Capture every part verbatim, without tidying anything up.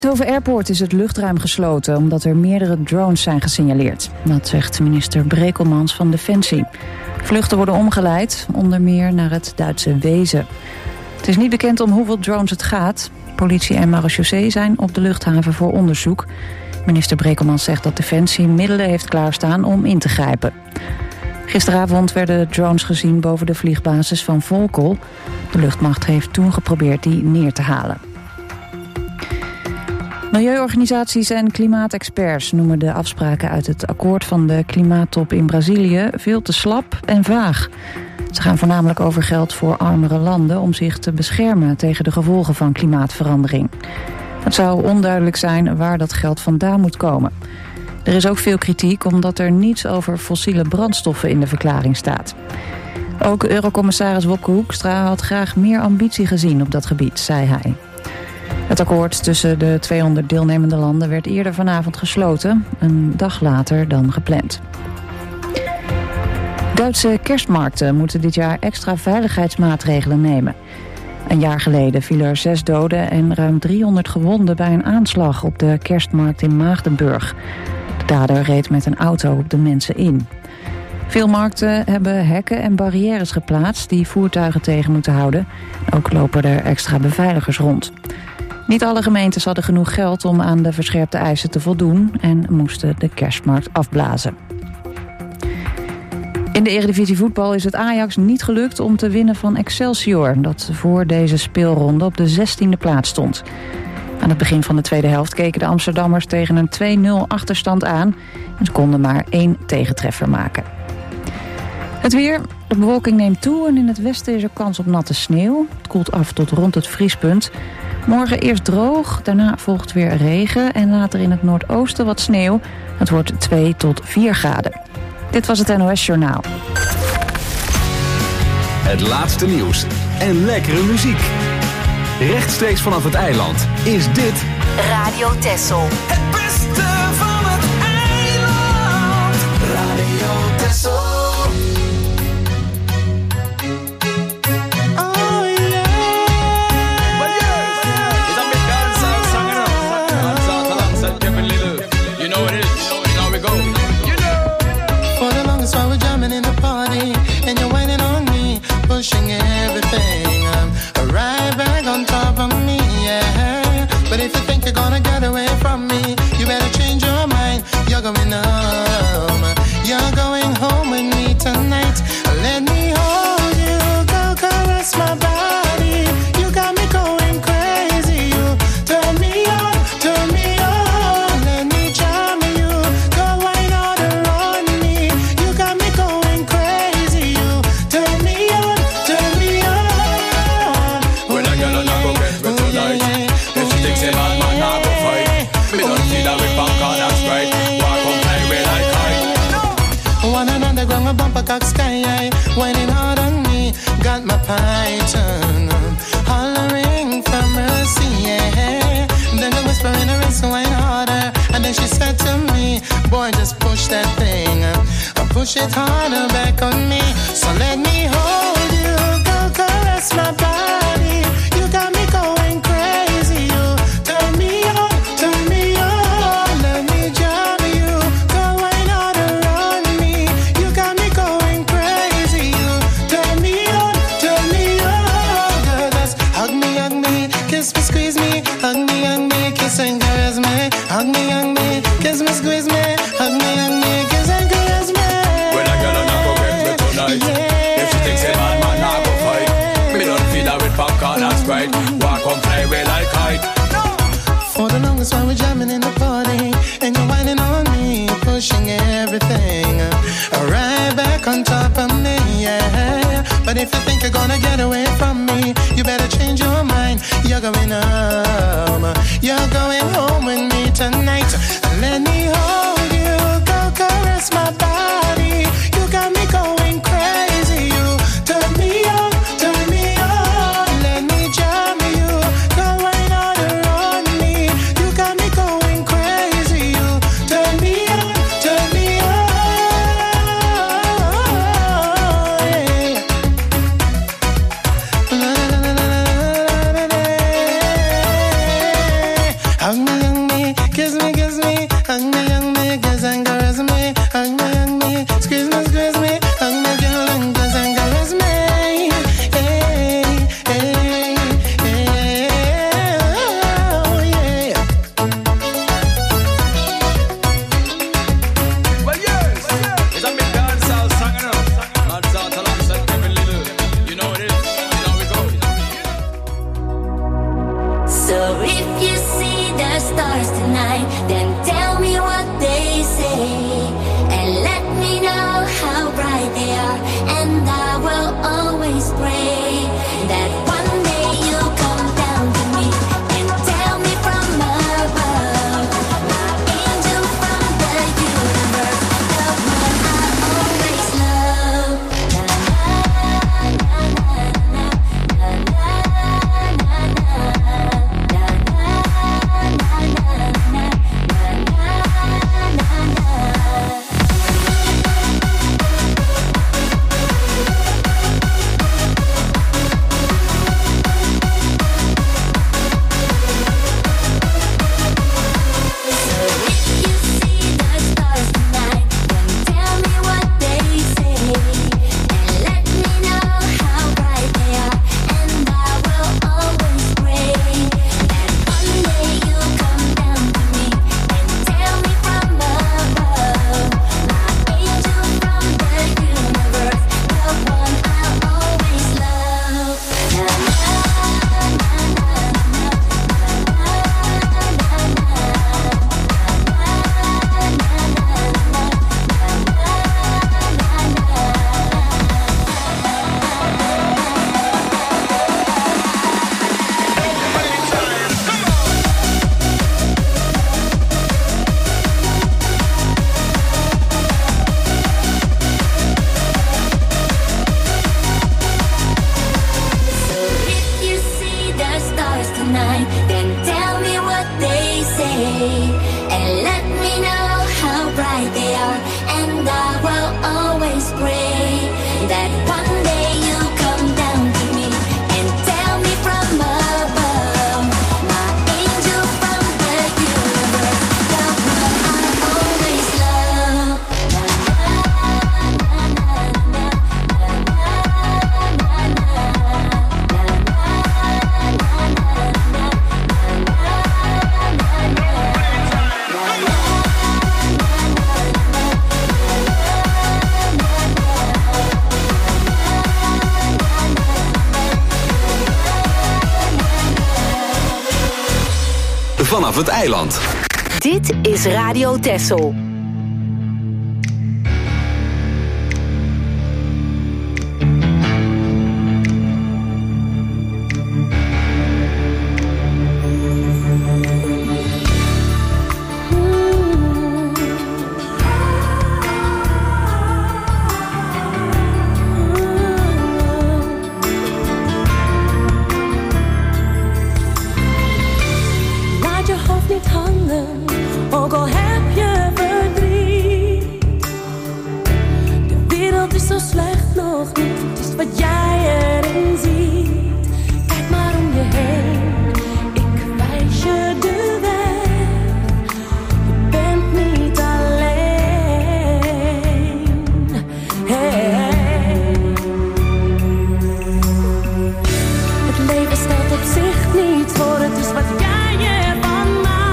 Over Airport is het luchtruim gesloten omdat er meerdere drones zijn gesignaleerd. Dat zegt minister Brekelmans van Defensie. Vluchten worden omgeleid, onder meer naar het Duitse Wezen. Het is niet bekend om hoeveel drones het gaat. Politie en marechaussee zijn op de luchthaven voor onderzoek. Minister Brekelmans zegt dat Defensie middelen heeft klaarstaan om in te grijpen. Gisteravond werden drones gezien boven de vliegbasis van Volkel. De luchtmacht heeft toen geprobeerd die neer te halen. Milieuorganisaties en klimaatexperts noemen de afspraken uit het akkoord van de klimaattop in Brazilië veel te slap en vaag. Ze gaan voornamelijk over geld voor armere landen om zich te beschermen tegen de gevolgen van klimaatverandering. Het zou onduidelijk zijn waar dat geld vandaan moet komen. Er is ook veel kritiek omdat er niets over fossiele brandstoffen in de verklaring staat. Ook Eurocommissaris Wopke Hoekstra had graag meer ambitie gezien op dat gebied, zei hij. Het akkoord tussen de tweehonderd deelnemende landen werd eerder vanavond gesloten, een dag later dan gepland. Duitse kerstmarkten moeten dit jaar extra veiligheidsmaatregelen nemen. Een jaar geleden vielen er zes doden en ruim driehonderd gewonden bij een aanslag op de kerstmarkt in Maagdenburg. De dader reed met een auto op de mensen in. Veel markten hebben hekken en barrières geplaatst die voertuigen tegen moeten houden. Ook lopen er extra beveiligers rond. Niet alle gemeentes hadden genoeg geld om aan de verscherpte eisen te voldoen en moesten de kerstmarkt afblazen. In de Eredivisie voetbal is het Ajax niet gelukt om te winnen van Excelsior, dat voor deze speelronde op de zestiende plaats stond. Aan het begin van de tweede helft keken de Amsterdammers tegen een twee nul achterstand aan en ze konden maar één tegentreffer maken. Het weer, de bewolking neemt toe en in het westen is er kans op natte sneeuw. Het koelt af tot rond het vriespunt. Morgen eerst droog, daarna volgt weer regen en later in het noordoosten wat sneeuw. Het wordt twee tot vier graden. Dit was het N O S Journaal. Het laatste nieuws en lekkere muziek. Rechtstreeks vanaf het eiland is dit Radio Texel. Het beste van het eiland. Radio Texel. Pushing everything um, right back on top of me, yeah. But if you think you're gonna get away from me, you better change your mind. You're going home. You're going home with me tonight. Let me hold you, go caress my body. You got me going crazy. You turn me on, turn me on. Let me charm you, go wine all around me. You got me going crazy. You turn me on. Bumper cock sky high, whining hard on me, got my python hollering for mercy, yeah. Then I whisper in her ear, so whine harder, and then she said to me, boy, just push that thing, uh, push it harder back on me. So let me hold you, go caress my body. You got me going crazy. You turn me on, turn me on. Let me jam you, go wine all around me. You got me going crazy. You turn me on, turn me on. Girl, just hug me, hug me, kiss me, squeeze me, hug me, hug me, kiss and caress me, hug me, hug me, kiss me, squeeze me, hug me, hug me, kiss and caress me. When I get on, I go get me tonight. Yeah. If she thinks a bad man, I go fight. Me don't feed her with popcorn and Sprite. Walk on, play with like kite. For the longest while we're jamming in the party, and you're whining on me, pushing everything right back on top of me, yeah. But if you think you're gonna get away from me, you better change your mind. You're going home. You're going home with me tonight. Let me hold you, go caress my body. You got me going crazy. You turn me on, turn me on. Let me jam you, go right all around me. You got me going crazy. You turn me on, turn me on. Yeah. La, la, la, la, la, la, la, la. Hug me kiss me, kiss me, hug me, hug me, kiss and caress me, hug me, hug me, squeeze me, squeeze me, hug me, girl, and kiss and caress me. Hey, hey, hey, oh yeah. Well, yes, it's a big dancehall song, you know. That's out alongside Kevin Little. You know what it is. You know we go. So if you see the stars tonight, then tell me what they say, and let me know how bright they are, and I will always pray that one day you'll come down to me and tell me from above, my angel from the universe, the one I always love. Na na na na na na na na na Vanaf het eiland. Dit is Radio Texel. Ook al heb je verdriet, de wereld is zo slecht nog niet. Het is wat jij erin ziet. Kijk maar om je heen, ik wijs je de weg. Je bent niet alleen. Hey. Het leven stelt op zich niet voor, het is wat jij ervan maakt.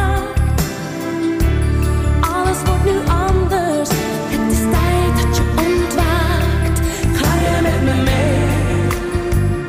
Alles wordt nu anders, het is tijd dat je ontwaakt. Ga je met me mee?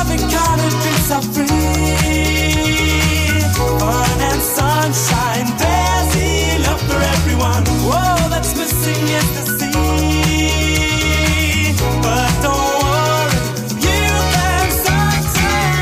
Tropicana drinks are free. Fun and sunshine, there's enough for everyone. Whoa, that's missing is the sea. But don't worry, you can sunshine.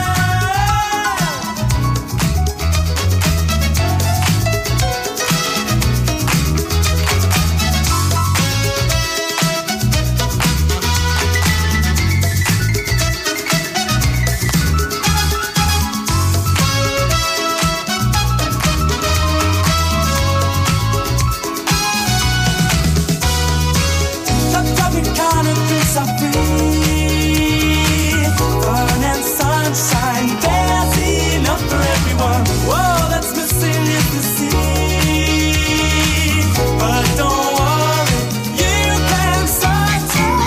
Tropicana drinks are free. Fun and sunshine, there's enough for everyone. Whoa, that's missing is the sea. But don't worry, you can sunshine.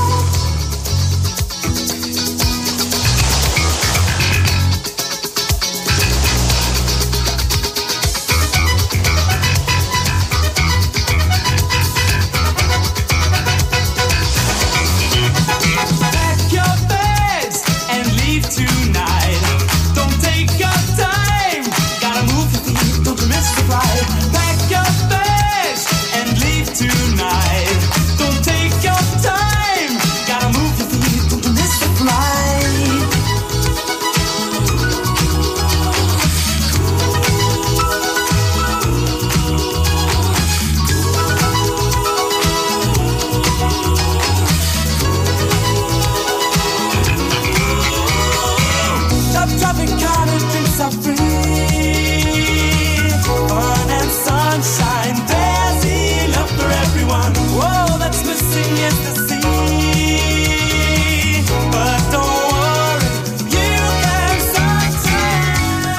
Pack your bags and leave tonight. Don't take your time. Gotta move your feet, don't miss the flight. Pack your bags and leave tonight. Don't take your time. Gotta move your feet, don't miss the flight. Top Tropicana drinks are free. Fun and sunshine, there's enough for everyone. Whoa, that's missing is the sea. But don't worry, you can sunshine.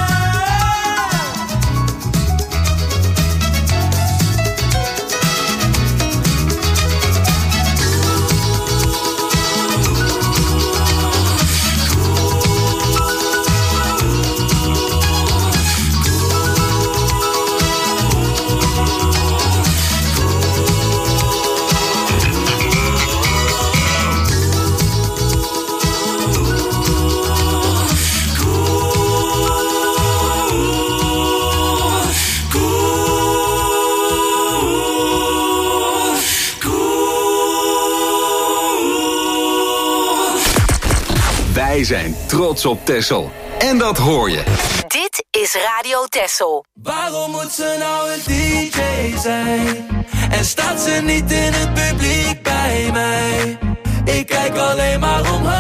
Wij zijn trots op Texel. En dat hoor je. Dit is Radio Texel. Waarom moet ze nou een D J zijn? En staat ze niet in het publiek bij mij? Ik kijk alleen maar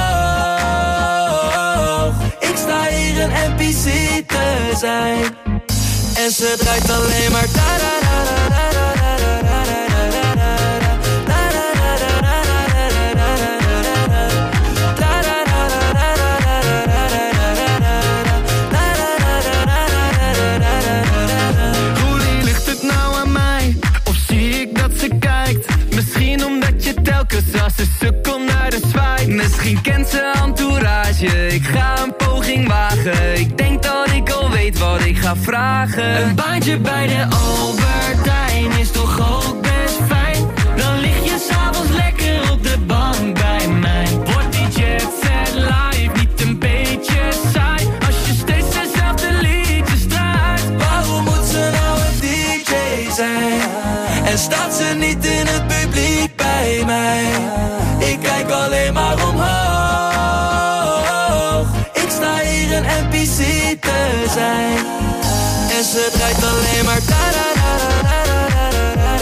omhoog. Ik sta hier een N P C te zijn. En ze draait alleen maar da da da da da da da da da da. Misschien omdat je telkens als een sukkel naar de zwaait. Misschien kent ze entourage, ik ga een poging wagen. Ik denk dat ik al weet wat ik ga vragen. Een baantje bij de Albertijn is toch ook best fijn. Dan lig je s'avonds lekker op de bank bij mij. Wordt die jet set live niet een beetje saai? Als je steeds dezelfde liedjes draait. Waarom moet ze nou een D J zijn? En staat ze niet in het publiek bij mij? Ik kijk alleen maar omhoog. Ik sta hier een N P C te zijn. En ze draait alleen maar da da da da da da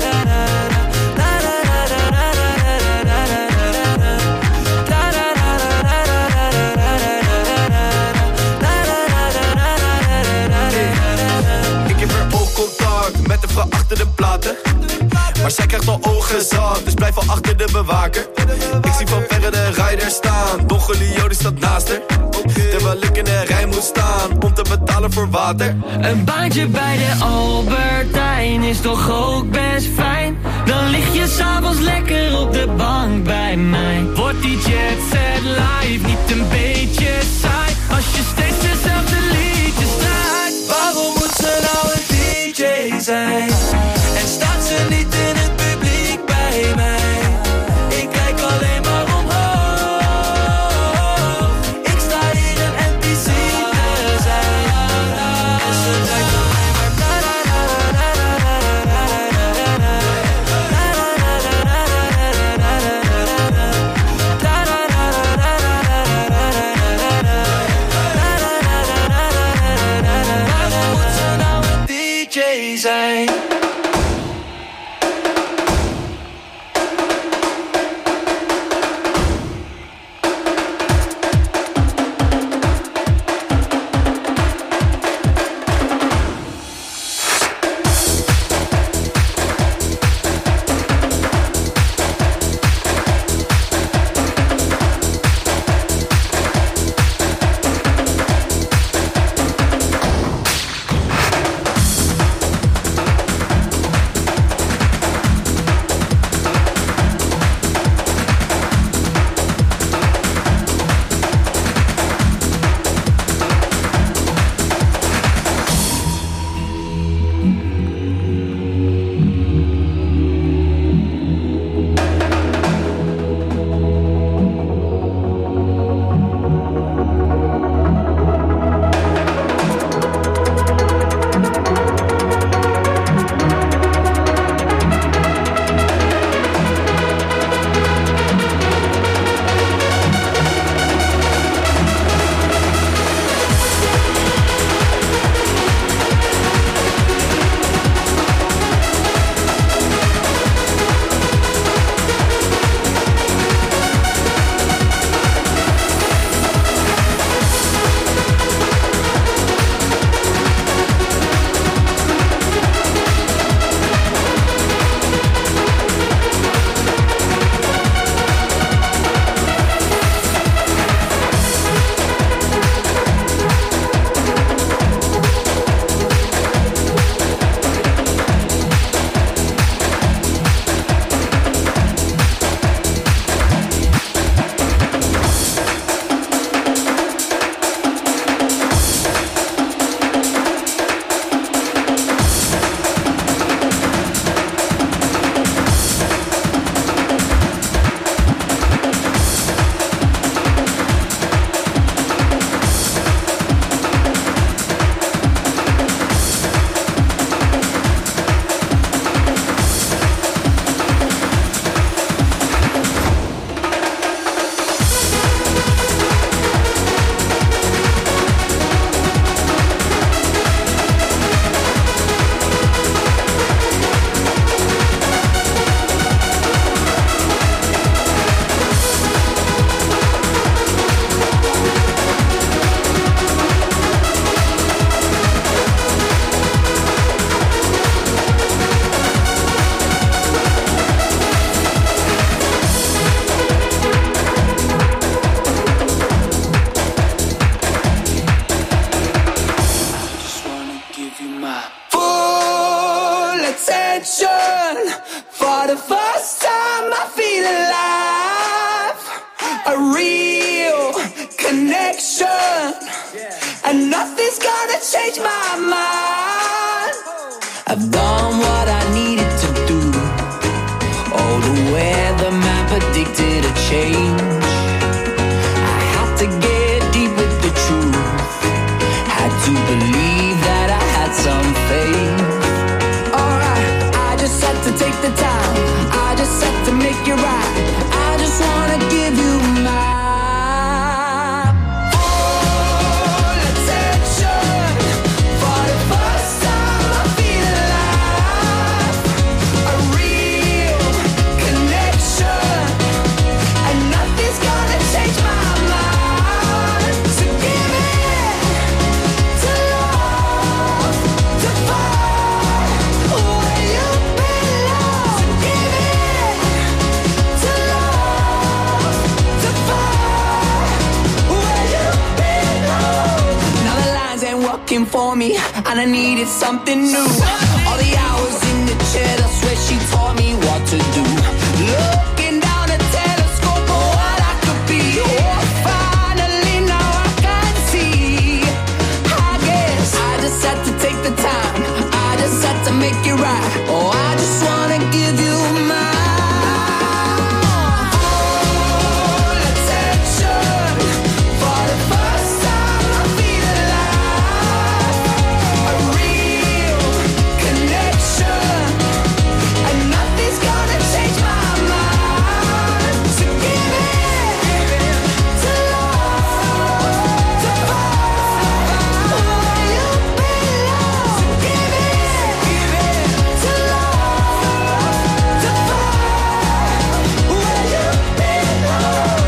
da. Ik heb er ook contact met de vrouw achter de platen. Maar zij krijgt al ogen zat, dus blijf al achter de bewaker. Ik zie van verre de rijder staan, Don Julio die staat naast haar. Terwijl ik in de rij moet staan, om te betalen voor water. Een baantje bij de Albertijn is toch ook best fijn. Dan lig je s'avonds lekker op de bank bij mij. Wordt die jet set live niet een beetje saai? Als je steeds dezelfde liedjes draait. Waarom moet ze nou een D J zijn? En staat ze niet in het publiek bij mij? Ik kijk alleen maar omhoog. connection, and nothing's gonna change my mind. I've done what I needed to do. Oh, the weather map predicted a change. I had to get deep with the truth. Had to believe that I had some faith. Alright, I just had to take the time. I just had to make it right. I just wanna give you my full attention. For the first time I feel alive. A real connection, and nothing's gonna change my mind. So give it to love, to find where you belong. So give it to love, to find where you belong. Now the lines ain't working for me, and I needed something new. All the hours in the chair, I swear she taught me what to do. Looking down a telescope for what I could be. Oh, finally now I can see. I guess I just had to take the time. I just had to make it right. Oh, I just wanna give you my full attention. For the first time I feel alive. A real connection, and nothing's gonna change my mind. So give it to love, to find where you belong. So give it to love, to find where you belong.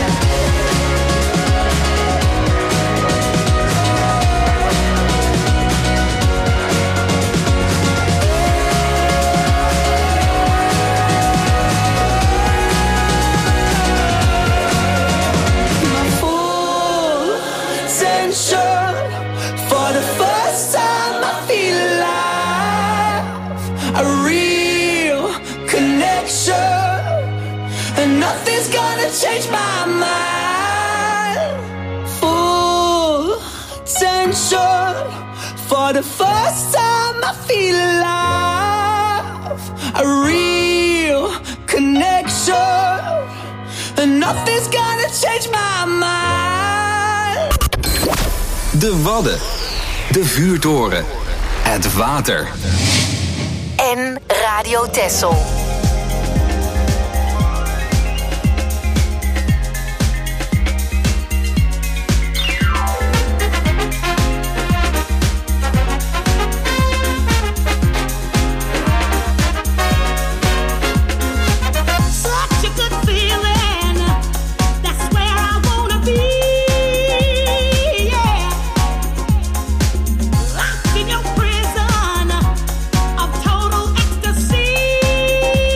My full attention. For the first time I feel alive. A real connection, and nothing's gonna change my mind. Full attention. For the first time I feel alive. A real connection, and nothing's gonna change my mind. De Wadden. De vuurtoren. Het water. En Radio Texel. Such a good feeling. That's where I wanna be. Yeah. Locked in your prison of total ecstasy.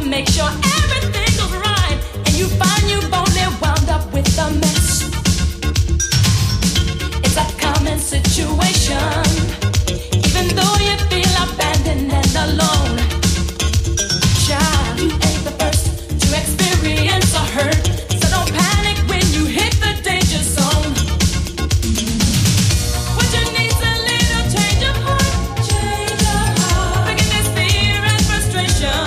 make sure everything goes right, and you find you've only wound up with a mess. It's a common situation, even though you feel abandoned and alone. Child, you ain't the first to experience a hurt, so don't panic when you hit the danger zone. What you need's a little change of heart, change of heart. Forgiveness, fear, and frustration.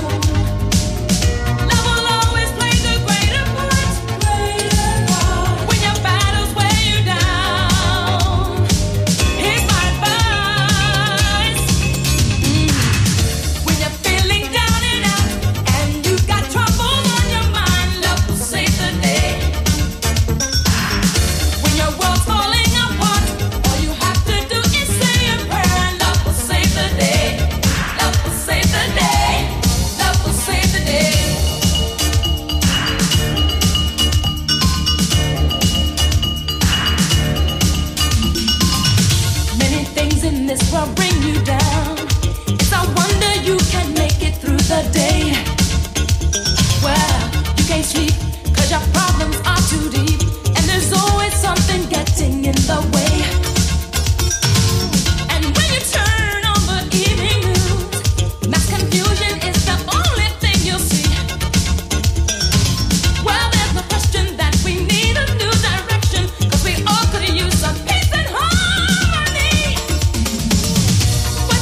Love will always play the greater part, greater part. When your battles weigh you down, here's my advice. Mm. When you're feeling down and out, and you've got trouble on your mind, love will save the day. When your world's falling apart, all you have to do is say a prayer, and love will save the day. Love will save the day. Love will save the day. Many things in this world bring you down. It's a wonder you can make it through the day. Well, you can't sleep cause your problems are too deep, and there's always something getting in the way. And when you turn on the evening news, mass confusion is the only thing you'll see. Well, there's no question that we need a new direction, cause we all could use some peace and harmony. What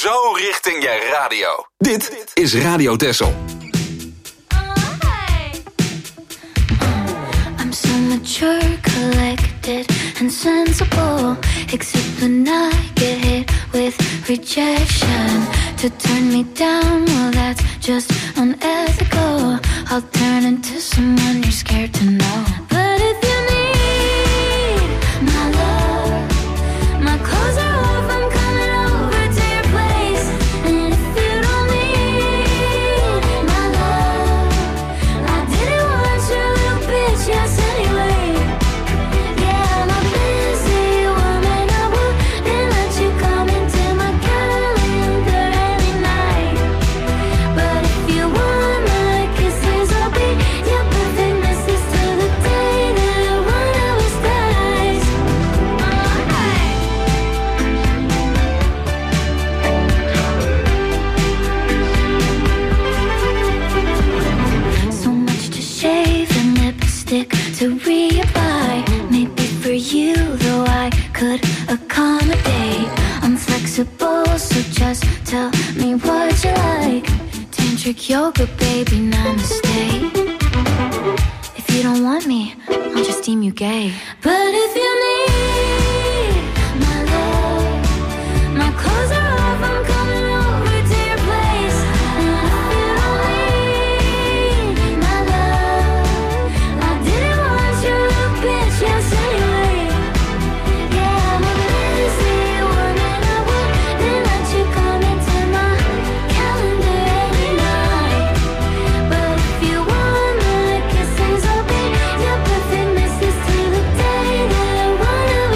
zo richting je radio. Dit is Radio Texel. So mature, collected, and sensible. Except when I get hit with rejection. To turn me down, well that's just unethical. I'll turn into someone you're scared to know. But if you need my love, my clothes are off, I'm coming over to your place. And if you don't need my love, I didn't want your little bitch, yes. To reapply, maybe for you, though I could accommodate. I'm flexible, so just tell me what you like. Tantric yoga, baby, namaste. If you don't want me, I'll just deem you gay. But if you need my love, my clothes are off, I'm coming over to your place. And if you don't need my love, I didn't want your little bitch, yes, anyway. Yeah, I'm a busy woman, I wouldn't let you come into my calendar every night. But if you want my kisses, I'll be your perfect missus till the day that one of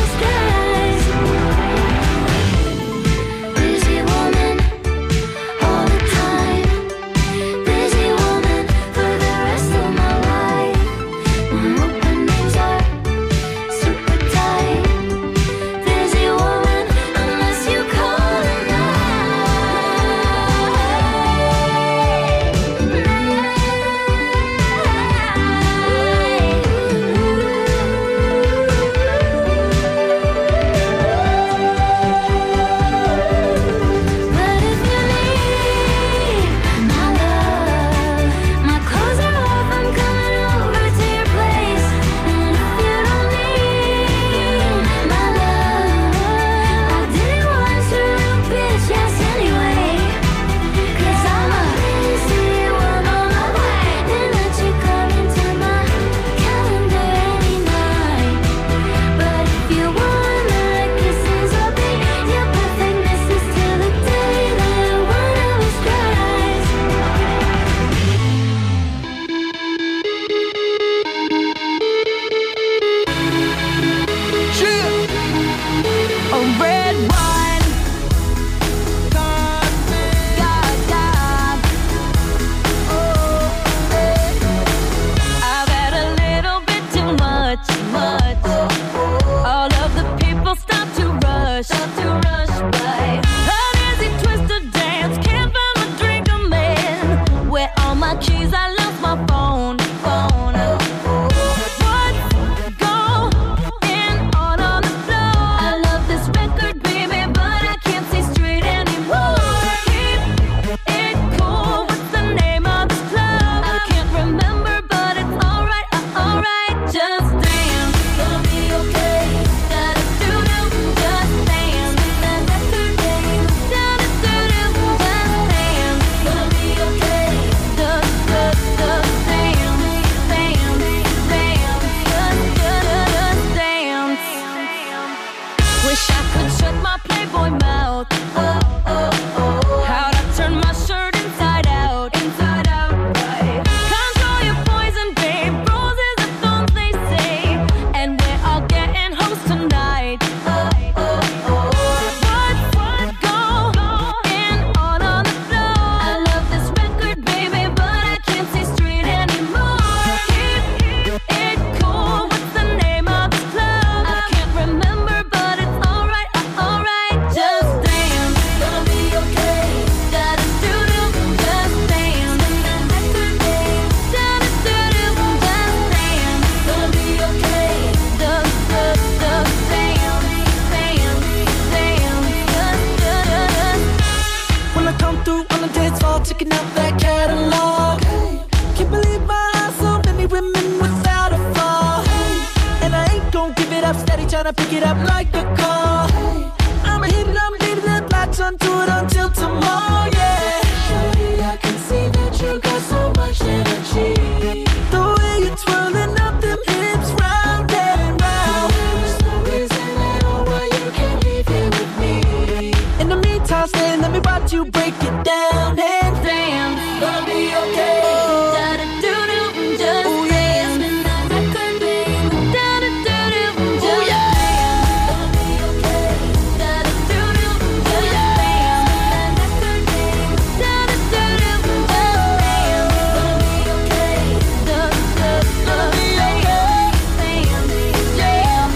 on the dance floor, checking out that catalog. Hey, can't believe my eyes, so many women without a flaw. Hey, and I ain't gon' give it up, steady tryna pick it up like a car. Hey, I'ma hit it, I'ma hit it, latch onto it until tomorrow, yeah. Shawty, I can see that you got so much energy. The way you're twirling up them hips round and round. There's no reason at all why you can't leave here with me. In the meantime, stay, let me watch you break it down. And damn, gonna be okay. Da-da-doo-doo, just ooh, yeah. Spin that record, babe. Da-da-doo-doo, just ooh, yeah. Gonna be okay. Da-da-doo-doo, just damn. Spin that record, babe. Da-da-doo-doo, just damn. Gonna be okay. Da-da-doo-doo, gonna be okay. Damn, damn,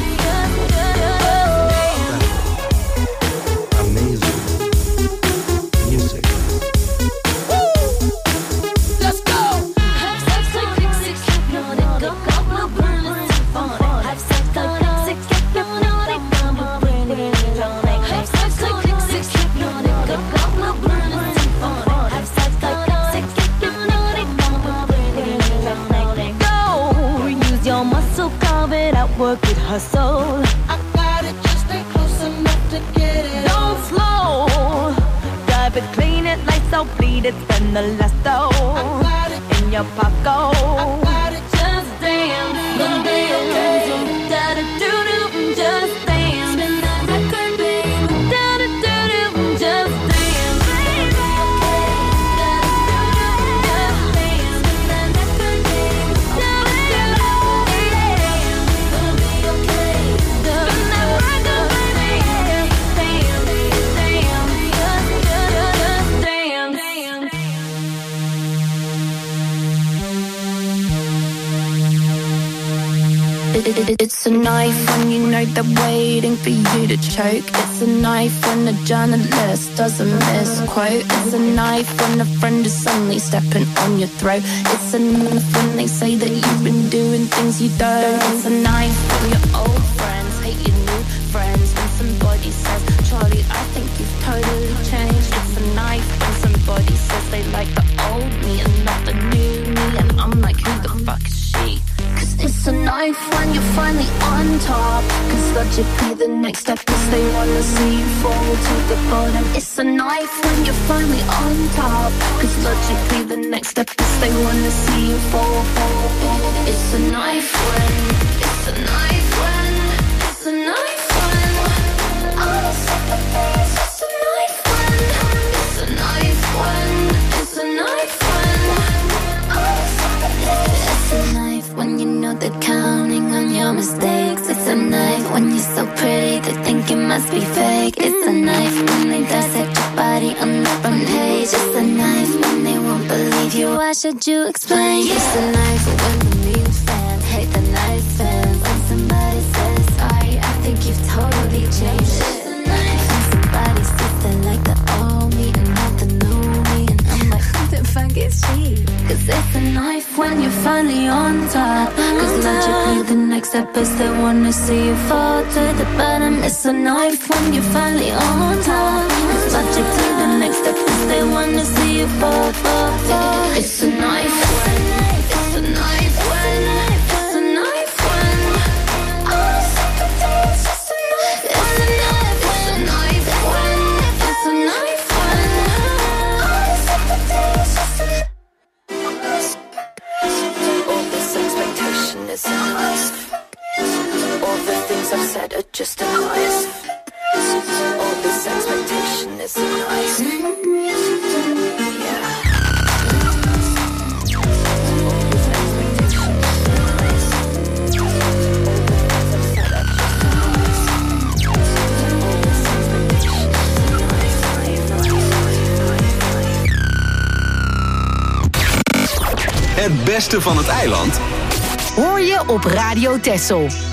damn. Amazing music. Let's go. Have sex like six, hypnotic, go go go, burn it, symphonic. Have sex like six, hypnotic, go go, burn it, electronic. Have sex like six, hypnotic, go go go, burn it, symphonic. Have sex like six, hypnotic, go go, burn it, electronic. Go, use your muscle, carve it out, work it, hustle. I got it, just stay close enough to get it. Don't slow, drive it, clean it, lights out, bleed it, spend the last dough got it, in your pocket. got it, Just dance, gonna be okay. Da-da-doo-doo, just dance. Spin that record, babe. Da-da-doo-doo, just dance, baby. Da-da-doo-doo, just dance. Spin that record, babe. Da-da-doo-doo, gonna be okay. Spin that record, baby. Dance, dance, just, just dance, dance. It- it- It's a knife when you know they're waiting for you to choke. It's a knife when the journalist doesn't misquote. It's a knife when a friend is suddenly stepping on your throat. It's a knife when they say that you've been doing things you don't. It's a knife when your old friends hate your new friends. When somebody says, Charlie, I think you've totally changed. It's a knife when somebody says they like the old me and not the new me. And I'm like, who the fuck is she? It's a knife when you're finally on top. Cause logically the next step is they wanna see you fall to the bottom. It's a knife when you're finally on top. Cause logically the next step is they wanna see you fall, fall, fall. It's a knife when, it's a knife when, it's a knife when all the sympathies. It's a knife when, it's a knife when, it's a knife when all the sympathies. It's a knife when you know they're counting on your mistakes. It's a knife when you're so pretty they think it must be fake. It's a knife when they dissect your body on the front page. It's a knife when they won't believe you. Why should you explain? It's a knife when the mean fans hate the nice fans. When somebody says sorry, I think you've totally changed. It's a knife when somebody says they like the old me and not the new me. And I'm like, who the fuck is she? Cause it's a knife when you're finally on top. Cause logically the next step is they wanna see you fall to the bottom. It's a knife when you're finally on top. Cause logically the next step is they wanna see you fall, fall, fall. It's a knife when, it's a knife when, it's a knife when all the sympathies. It's a knife when, it's a knife when, it's a knife when all the sympathies. All this expectation is a noise. All the things I've said are just a noise. All this expectation is a noise. Yeah. Het beste van het eiland Hoor je op Radio Texel.